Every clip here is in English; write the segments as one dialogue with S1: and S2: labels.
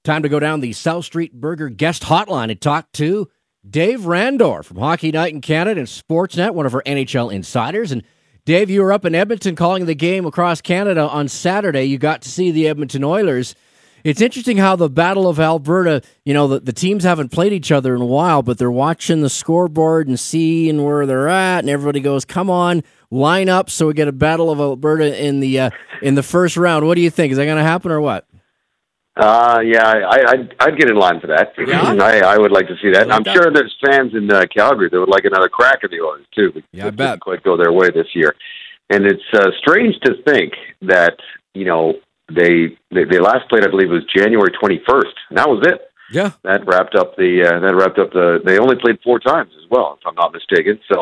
S1: Time to go down the South Street Burger guest hotline and talk to Dave Randor from Hockey Night in Canada and Sportsnet, one of our NHL insiders. And Dave, you were up in Edmonton calling the game across Canada on Saturday. You got to see the Edmonton Oilers. It's interesting how the Battle of Alberta, the teams haven't played each other in a while, but they're watching the scoreboard and seeing where they're at, and everybody goes, come on, line up so we get a Battle of Alberta in the first round. What do you think? Is that going to happen or what?
S2: I'd get in line for that.
S1: Yeah?
S2: I would like to see that. I'm sure there's fans in Calgary that would like another crack at the Oilers, too.
S1: Yeah, I bet.
S2: Didn't quite go their way this year. And it's strange to think that, they last played, I believe, was January 21st, and that was it.
S1: Yeah.
S2: That wrapped up they only played 4 times as well, if I'm not mistaken. So,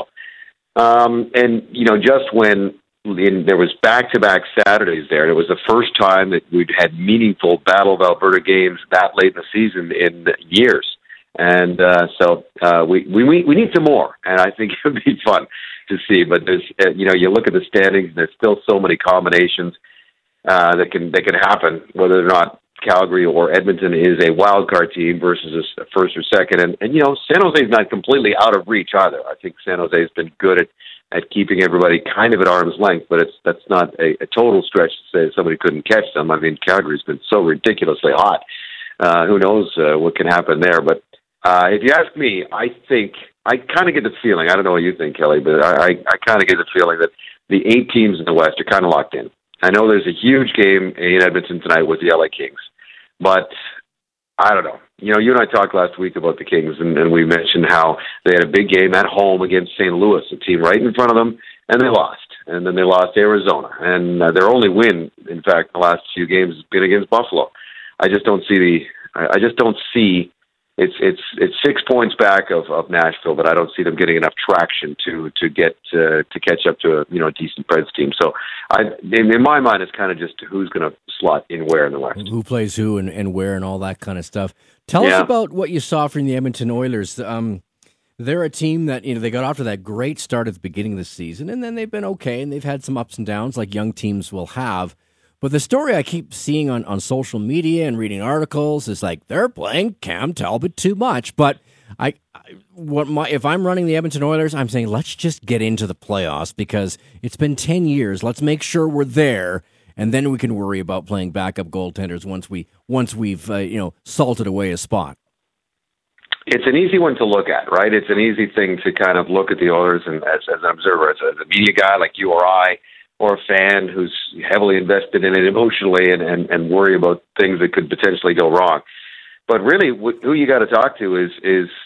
S2: just when there was back-to-back Saturdays there, it was the first time that we'd had meaningful Battle of Alberta games that late in the season in years. And we need some more, and I think it would be fun to see. But there's, you look at the standings, there's still so many combinations that can happen, whether or not Calgary or Edmonton is a wild card team versus a first or second. And San Jose's not completely out of reach either. I think San Jose's been good at keeping everybody kind of at arm's length, but that's not a total stretch to say somebody couldn't catch them. I mean, Calgary's been so ridiculously hot. Who knows what can happen there? But if you ask me, I think I kind of get the feeling, I don't know what you think, Kelly, but I kind of get the feeling that the 8 teams in the West are kind of locked in. I know there's a huge game in Edmonton tonight with the LA Kings, but I don't know. You and I talked last week about the Kings, and we mentioned how they had a big game at home against St. Louis, a team right in front of them, and they lost. And then they lost to Arizona. And their only win, in fact, the last few games has been against Buffalo. I just don't see it's 6 points back of Nashville, but I don't see them getting enough traction to catch up to a decent Preds team. So in my mind, it's kind of just who's going to slot in where in the West,
S1: who plays who and where and all that kind of stuff. Tell us about what you saw from the Edmonton Oilers. They're a team that they got off to that great start at the beginning of the season, and then they've been okay, and they've had some ups and downs like young teams will have. But the story I keep seeing on social media and reading articles is like they're playing Cam Talbot too much. But if I'm running the Edmonton Oilers, I'm saying let's just get into the playoffs because it's been 10 years. Let's make sure we're there, and then we can worry about playing backup goaltenders once we've salted away a spot.
S2: It's an easy one to look at, right? It's an easy thing to kind of look at the Oilers and as an observer, as a media guy like you or I, or a fan who's heavily invested in it emotionally and worry about things that could potentially go wrong. But really, who you got to talk to is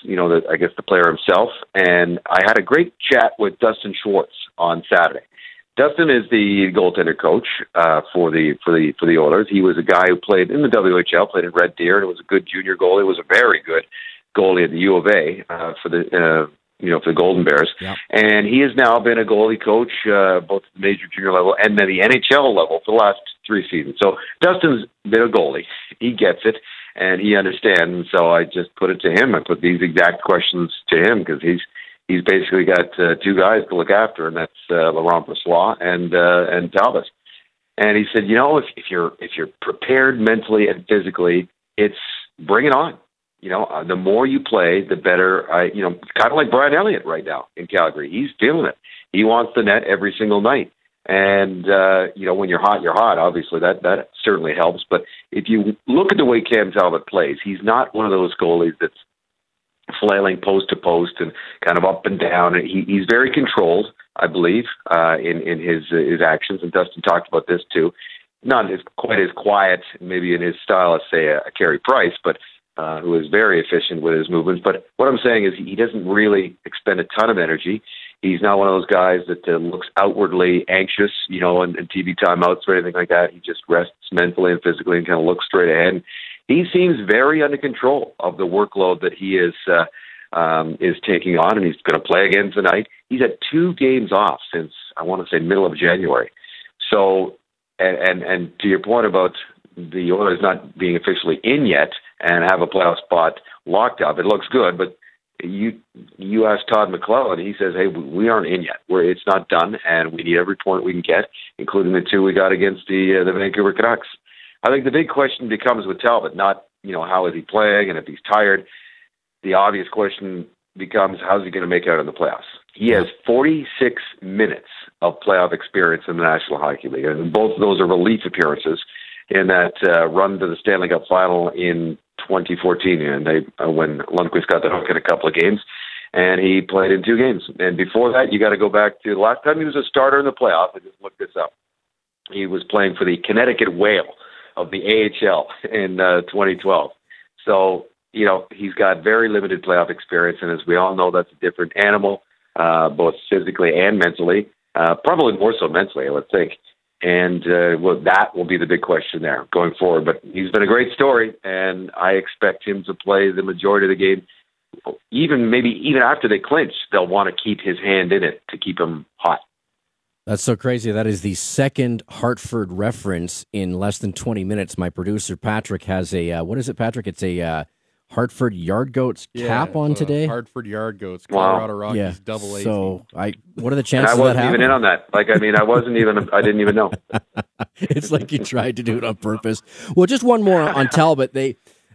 S2: the player himself. And I had a great chat with Dustin Schwartz on Saturday. Dustin is the goaltender coach for the Oilers. He was a guy who played in the WHL, played in Red Deer, and was a good junior goalie. Was a very good goalie at the U of A for the Golden Bears. Yep. And he has now been a goalie coach, both at the major junior level and then the NHL level for the last 3 seasons. So Dustin's been a goalie. He gets it, and he understands. So I just put it to him. I put these exact questions to him because he's basically got 2 guys to look after, and that's Laurent Brossoit and Talbot. And he said, if you're prepared mentally and physically, it's bring it on. The more you play, the better. Kind of like Brian Elliott right now in Calgary. He's feeling it. He wants the net every single night. And, when you're hot, you're hot. Obviously, that certainly helps. But if you look at the way Cam Talbot plays, he's not one of those goalies that's flailing post to post and kind of up and down. He's very controlled, I believe, in his actions. And Dustin talked about this, too. Not quite as quiet, maybe in his style as, say, a Carey Price, but who is very efficient with his movements. But what I'm saying is he doesn't really expend a ton of energy. He's not one of those guys that looks outwardly anxious, in TV timeouts or anything like that. He just rests mentally and physically and kind of looks straight ahead. He seems very under control of the workload that he is taking on, and he's going to play again tonight. He's had 2 games off since, I want to say, middle of January. So, and to your point about the Oilers not being officially in yet and have a playoff spot locked up, it looks good, but you ask Todd McLellan, he says, hey, we aren't in yet. It's not done, and we need every point we can get, including the 2 we got against the Vancouver Canucks. I think the big question becomes with Talbot, not how is he playing, and if he's tired, the obvious question becomes, how's he going to make out in the playoffs? He has 46 minutes of playoff experience in the National Hockey League, and both of those are relief appearances in that run to the Stanley Cup Final in 2014, and when Lundqvist got the hook in a couple of games, and he played in 2 games. And before that, you got to go back to the last time he was a starter in the playoffs. I just looked this up. He was playing for the Connecticut Whale of the AHL in 2012. So, he's got very limited playoff experience, and as we all know, that's a different animal, both physically and mentally, probably more so mentally, I would think. And that will be the big question there going forward. But he's been a great story, and I expect him to play the majority of the game. Even after they clinch, they'll want to keep his hand in it to keep him hot.
S1: That's so crazy. That is the second Hartford reference in less than 20 minutes. My producer, Patrick, has a, what is it, Patrick? It's a Hartford Yard Goats cap on today.
S3: Hartford Yard Goats, Colorado Rockies, double A.
S1: So what are the chances
S2: and I wasn't
S1: of that
S2: even in on that. I didn't even know.
S1: It's like you tried to do it on purpose. Well, just one more on Talbot. The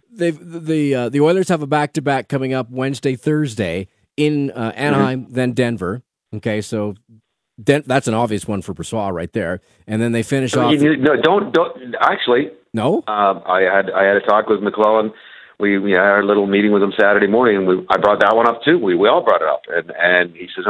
S1: Oilers have a back-to-back coming up Wednesday, Thursday in Anaheim, then Denver. Okay, so that's an obvious one for Brossoit right there. And then they finish off.
S2: No, don't actually.
S1: No.
S2: I had a talk with McClellan. We had our little meeting with him Saturday morning, and I brought that one up too. We all brought it up, and he says,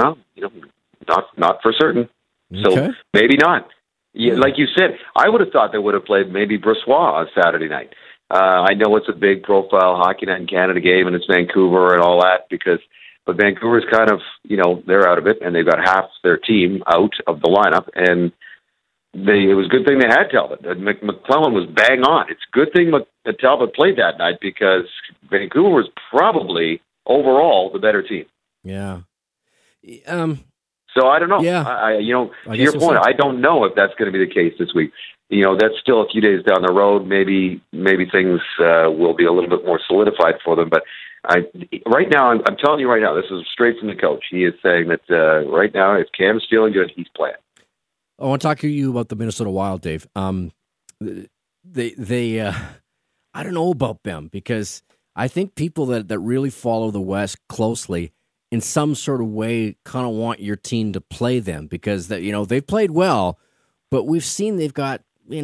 S2: not for certain. So
S1: Okay.
S2: maybe not. Yeah, like you said, I would have thought they would have played maybe Brossoit on Saturday night. I know it's a big profile Hockey Night in Canada game, and it's Vancouver and all that, but Vancouver's kind of, they're out of it, and they've got half their team out of the lineup, and it was a good thing they had Talbot. McClellan was bang on. It's a good thing Talbot played that night because Vancouver was probably overall the better team.
S1: Yeah.
S2: So I don't know.
S1: Yeah.
S2: To your point, I don't know if that's going to be the case this week. That's still a few days down the road. Maybe things will be a little bit more solidified for them. But right now, I'm telling you right now, this is straight from the coach. He is saying that right now, if Cam's feeling good, he's playing.
S1: I want to talk to you about the Minnesota Wild, Dave. They I don't know about them because I think people that really follow the West closely in some sort of way kind of want your team to play them because they've played well, but we've seen they've got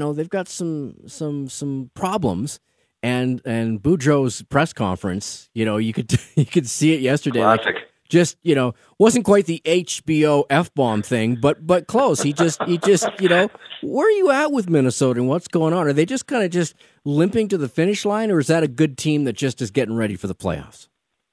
S1: some problems. And Boudreau's press conference, you could see it yesterday.
S2: Classic.
S1: Just, wasn't quite the HBO F-bomb thing, but close. He just, where are you at with Minnesota and what's going on? Are they just kind of just limping to the finish line, or is that a good team that just is getting ready for the playoffs?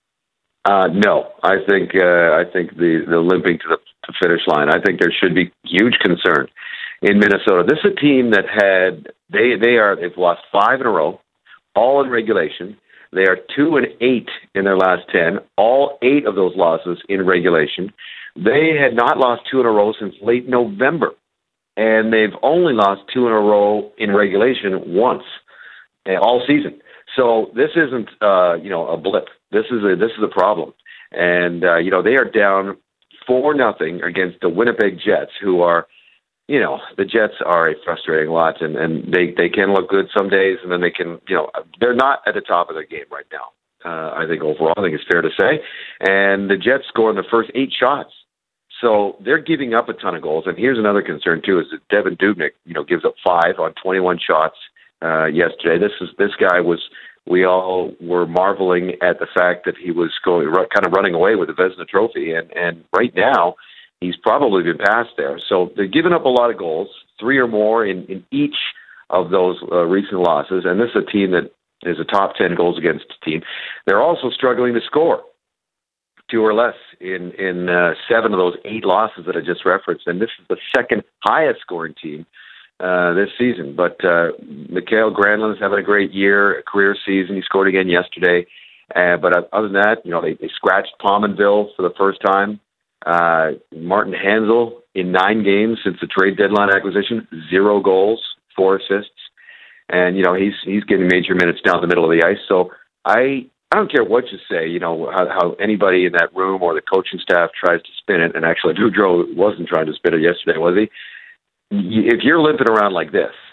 S2: No, I think the limping to the finish line. I think there should be huge concern in Minnesota. This is a team that they've lost 5 in a row, all in regulation. They are 2-8 in their last 10, all 8 of those losses in regulation. They had not lost 2 in a row since late November, and they've only lost 2 in a row in regulation once all season. So this isn't a blip. This is a problem, and they are down 4-0 against the Winnipeg Jets, who are. The Jets are a frustrating lot, and they can look good some days, and then they can, they're not at the top of their game right now. I think overall, I think it's fair to say. And the Jets score in the first 8 shots. So they're giving up a ton of goals. And here's another concern, too, is that Devin Dubnyk, gives up 5 on 21 shots yesterday. This guy we all were marveling at the fact that he was kind of running away with the Vezina Trophy. And right now, he's probably been passed there. So they're giving up a lot of goals, 3 or more in each of those recent losses. And this is a team that is a top 10 goals against team. They're also struggling to score 2 or less in 7 of those 8 losses that I just referenced. And this is the second highest scoring team this season. But Mikael Granlund's having a great year, a career season. He scored again yesterday. But other than that, they scratched Pominville for the first time. Martin Hanzal in 9 games since the trade deadline acquisition, 0 goals, 4 assists, and he's getting major minutes down the middle of the ice. So I don't care what you say, how anybody in that room or the coaching staff tries to spin it, and actually Boudreau wasn't trying to spin it yesterday, was he? If you're limping around like this,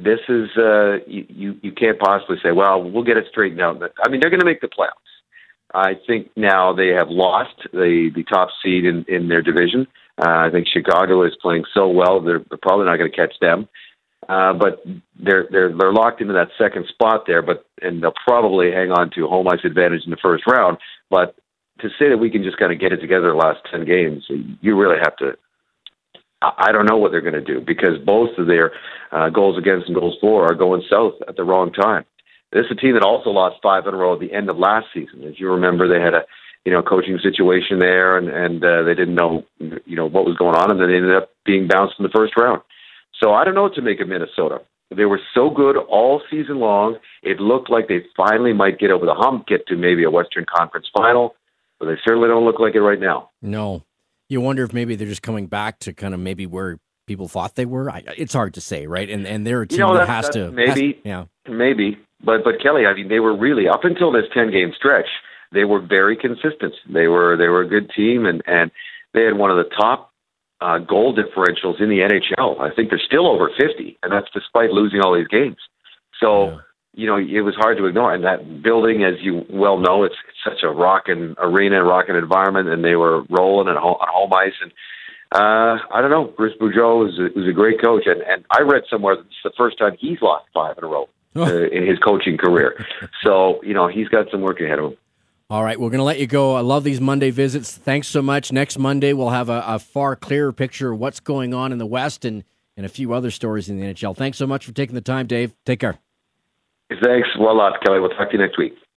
S2: this is you can't possibly say, well, we'll get it straightened out. I mean, they're going to make the playoffs. I think now they have lost the top seed in their division. I think Chicago is playing so well; they're probably not going to catch them. But they're locked into that second spot there. And they'll probably hang on to home ice advantage in the first round. But to say that we can just kind of get it together the last 10 games, you really have to. I don't know what they're going to do, because both of their goals against and goals for are going south at the wrong time. This is a team that also lost 5 in a row at the end of last season. As you remember, they had a coaching situation there, and they didn't know what was going on, and then they ended up being bounced in the first round. So I don't know what to make of Minnesota. They were so good all season long. It looked like they finally might get over the hump, get to maybe a Western Conference final, but they certainly don't look like it right now.
S1: No. You wonder if maybe they're just coming back to kind of maybe where people thought they were. It's hard to say, right? And they're a team that has to...
S2: Maybe. But Kelly, I mean, they were really, up until this 10-game stretch, they were very consistent. They were a good team, and they had one of the top goal differentials in the NHL. I think they're still over 50, and that's despite losing all these games. So, it was hard to ignore. And that building, as you well know, it's such a rocking arena, rocking environment, and they were rolling on home ice. And I don't know, Bruce Boudreau was a great coach, and I read somewhere that it's the first time he's lost 5 in a row in his coaching career. So, he's got some work ahead of him.
S1: All right, we're going to let you go. I love these Monday visits. Thanks so much. Next Monday, we'll have a far clearer picture of what's going on in the West and a few other stories in the NHL. Thanks so much for taking the time, Dave. Take care.
S2: Thanks. Well, Kelly. We'll talk to you next week.